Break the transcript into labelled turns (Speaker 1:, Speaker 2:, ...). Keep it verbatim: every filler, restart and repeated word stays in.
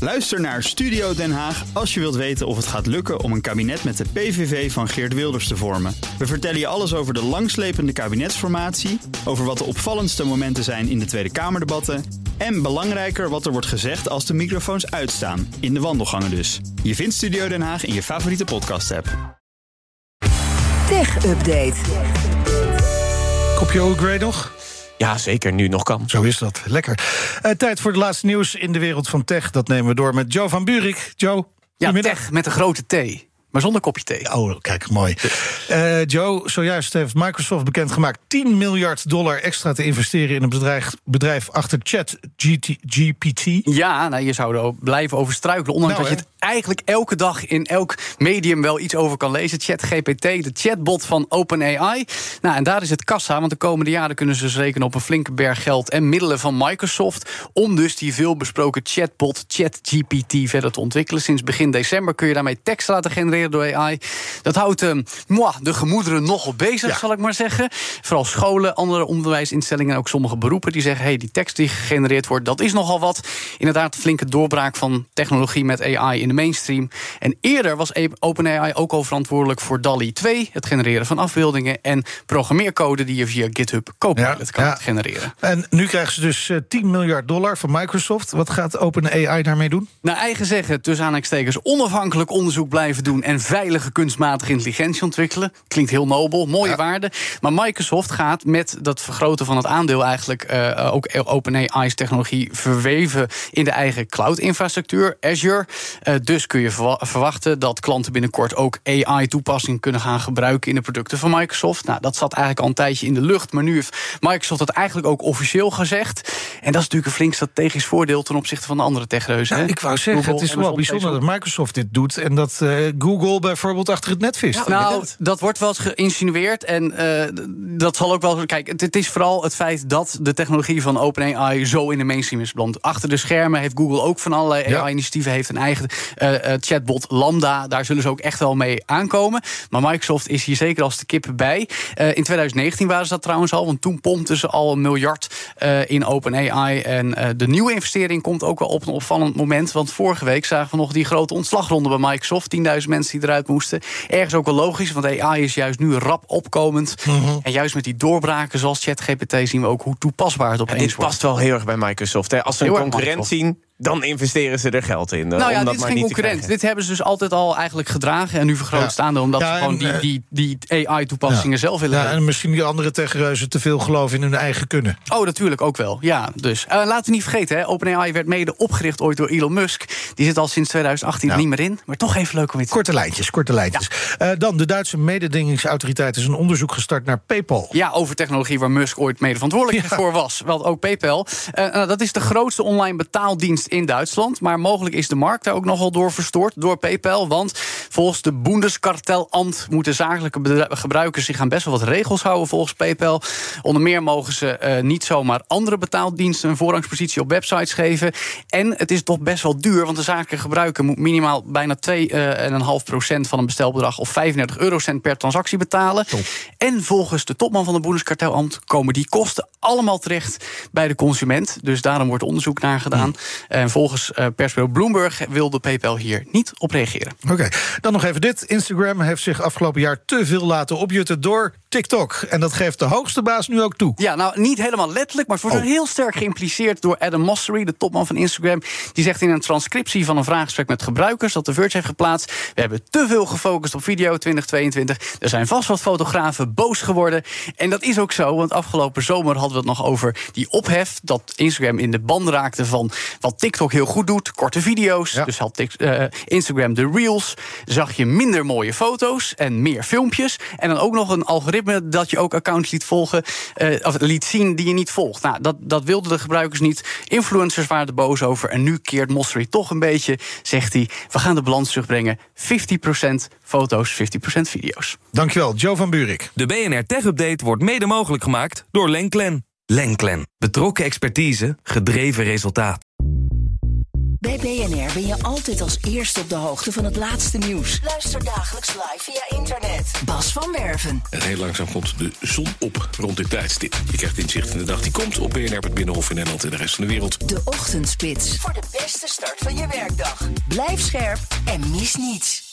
Speaker 1: Luister naar Studio Den Haag als je wilt weten of het gaat lukken om een kabinet met de P V V van Geert Wilders te vormen. We vertellen je alles over de langslepende kabinetsformatie, over wat de opvallendste momenten zijn in de Tweede Kamerdebatten en belangrijker wat er wordt gezegd als de microfoons uitstaan, in de wandelgangen dus. Je vindt Studio Den Haag in je favoriete podcast-app.
Speaker 2: Tech Update.
Speaker 3: Kopje Earl Grey nog?
Speaker 4: Ja, zeker, nu nog kan.
Speaker 3: Zo is dat, lekker. Uh, tijd voor het laatste nieuws in de wereld van tech. Dat nemen we door met Joe van Buurik. Joe,
Speaker 5: ja, tech met een grote T. Maar zonder kopje thee.
Speaker 3: Oh, kijk, mooi. Uh, Joe, zojuist heeft Microsoft bekendgemaakt tien miljard dollar extra te investeren in een bedrijf, bedrijf achter ChatGPT.
Speaker 5: Ja, nou, je zou er blijven over struikelen. Ondanks nou, dat je het eigenlijk elke dag in elk medium wel iets over kan lezen. ChatGPT, de chatbot van OpenAI. Nou, en daar is het kassa, want de komende jaren kunnen ze dus rekenen op een flinke berg geld en middelen van Microsoft om dus die veelbesproken chatbot ChatGPT verder te ontwikkelen. Sinds begin december kun je daarmee tekst laten genereren door A I. Dat houdt uh, moi, de gemoederen nogal bezig, ja. zal ik maar zeggen. Vooral scholen, andere onderwijsinstellingen en ook sommige beroepen die zeggen, hey, die tekst die gegenereerd wordt, dat is nogal wat. Inderdaad, een flinke doorbraak van technologie met A I in de mainstream. En eerder was OpenAI ook al verantwoordelijk voor DALL-E twee, het genereren van afbeeldingen en programmeercode die je via GitHub Copilot ja, kan ja. genereren.
Speaker 3: En nu krijgen ze dus uh, tien miljard dollar van Microsoft. Wat gaat OpenAI daarmee doen?
Speaker 5: Naar eigen zeggen, tussen aanhalingstekens, onafhankelijk onderzoek blijven doen en veilige kunstmatige intelligentie ontwikkelen. Klinkt heel nobel, mooie ja. waarde. Maar Microsoft gaat met dat vergroten van het aandeel eigenlijk uh, ook OpenAI's technologie verweven in de eigen cloud-infrastructuur, Azure. Uh, dus kun je verwachten dat klanten binnenkort ook A I-toepassingen kunnen gaan gebruiken in de producten van Microsoft. Nou, dat zat eigenlijk al een tijdje in de lucht, maar nu heeft Microsoft dat eigenlijk ook officieel gezegd. En dat is natuurlijk een flink strategisch voordeel ten opzichte van de andere techreuzen.
Speaker 3: Nou, ik wou zeggen, Google, het is wel bijzonder dat Microsoft dit doet en dat uh, Google bijvoorbeeld achter het net vist.
Speaker 5: Nou, nou dat wordt wel eens geïnsinueerd. En uh, dat zal ook wel... Kijk, het, het is vooral het feit dat de technologie van OpenAI zo in de mainstream is beland. Achter de schermen heeft Google ook van allerlei ja. A I-initiatieven, heeft een eigen uh, uh, chatbot Lambda. Daar zullen ze ook echt wel mee aankomen. Maar Microsoft is hier zeker als de kippen bij. Uh, in twintig negentien waren ze dat trouwens al, want toen pompten ze al een miljard uh, in OpenAI. En uh, de nieuwe investering komt ook wel op een opvallend moment. Want vorige week zagen we nog die grote ontslagronde bij Microsoft. tienduizend mensen die eruit moesten. Ergens ook wel logisch, want A I is juist nu rap opkomend. Mm-hmm. En juist met die doorbraken zoals ChatGPT zien we ook hoe toepasbaar het opeens wordt.
Speaker 4: Dit past wel heel erg bij Microsoft. Hè? Als ze een concurrent zien, dan investeren ze er geld in.
Speaker 5: Nou ja, dit is geen concurrent. Dit hebben ze dus altijd al eigenlijk gedragen en nu vergroot staan, ja. omdat ja, ze gewoon en, die, die, die A I-toepassingen ja. zelf willen.
Speaker 3: Ja, en misschien die andere techreuzen te veel geloven in hun eigen kunnen.
Speaker 5: Oh, natuurlijk ook wel. Ja, dus. Uh, laten we niet vergeten, hè, OpenAI werd mede opgericht ooit door Elon Musk. Die zit al sinds twintig achttien ja. er niet meer in. Maar toch even leuk om iets te
Speaker 3: Korte lijntjes, korte lijntjes. Ja. Uh, dan, de Duitse mededingingsautoriteit is een onderzoek gestart naar PayPal.
Speaker 5: Ja, over technologie waar Musk ooit mede verantwoordelijk ja. voor was. Wel ook PayPal. Uh, nou, dat is de grootste online betaaldienst in Duitsland. Maar mogelijk is de markt daar ook nogal door verstoord door PayPal. Want volgens de Bundeskartellamt moeten zakelijke gebruikers zich aan best wel wat regels houden volgens PayPal. Onder meer mogen ze uh, niet zomaar andere betaaldiensten een voorrangspositie op websites geven. En het is toch best wel duur, want de zakelijke gebruiker moet minimaal bijna twee komma vijf procent van een bestelbedrag of vijfendertig eurocent per transactie betalen. Top. En volgens de topman van de Bundeskartellamt komen die kosten allemaal terecht bij de consument. Dus daarom wordt onderzoek naar gedaan. Mm. En volgens uh, persbureau Bloomberg wilde PayPal hier niet op reageren.
Speaker 3: Oké, okay. Dan nog even dit. Instagram heeft zich afgelopen jaar te veel laten opjutten door TikTok. En dat geeft de hoogste baas nu ook toe.
Speaker 5: Ja, nou niet helemaal letterlijk, maar het wordt oh. heel sterk geïmpliceerd door Adam Mosseri, de topman van Instagram. Die zegt in een transcriptie van een vraaggesprek met gebruikers dat The Verge heeft geplaatst: we hebben te veel gefocust op video twintig tweeëntwintig. Er zijn vast wat fotografen boos geworden. En dat is ook zo, want afgelopen zomer hadden we het nog over die ophef dat Instagram in de ban raakte van wat TikTok heel goed doet, korte video's. Ja. Dus had uh, Instagram de Reels, zag je minder mooie foto's en meer filmpjes. En dan ook nog een algoritme dat je ook accounts liet volgen, uh, of liet zien die je niet volgt. Nou, dat, dat wilden de gebruikers niet. Influencers waren er boos over. En nu keert Mosseri toch een beetje, zegt hij, we gaan de balans terugbrengen. vijftig procent foto's, vijftig procent video's.
Speaker 3: Dankjewel, Joe van Buurik.
Speaker 6: De B N R Tech Update wordt mede mogelijk gemaakt door Lenklen. Lenklen. Betrokken expertise, gedreven resultaat.
Speaker 2: Bij B N R ben je altijd als eerste op de hoogte van het laatste nieuws. Luister dagelijks live via internet. Bas van Werven.
Speaker 7: En heel langzaam komt de zon op rond dit tijdstip. Je krijgt inzicht in de dag die komt op B N R, het Binnenhof in Nederland en de rest van de wereld.
Speaker 2: De Ochtendspits. Voor de beste start van je werkdag. Blijf scherp en mis niets.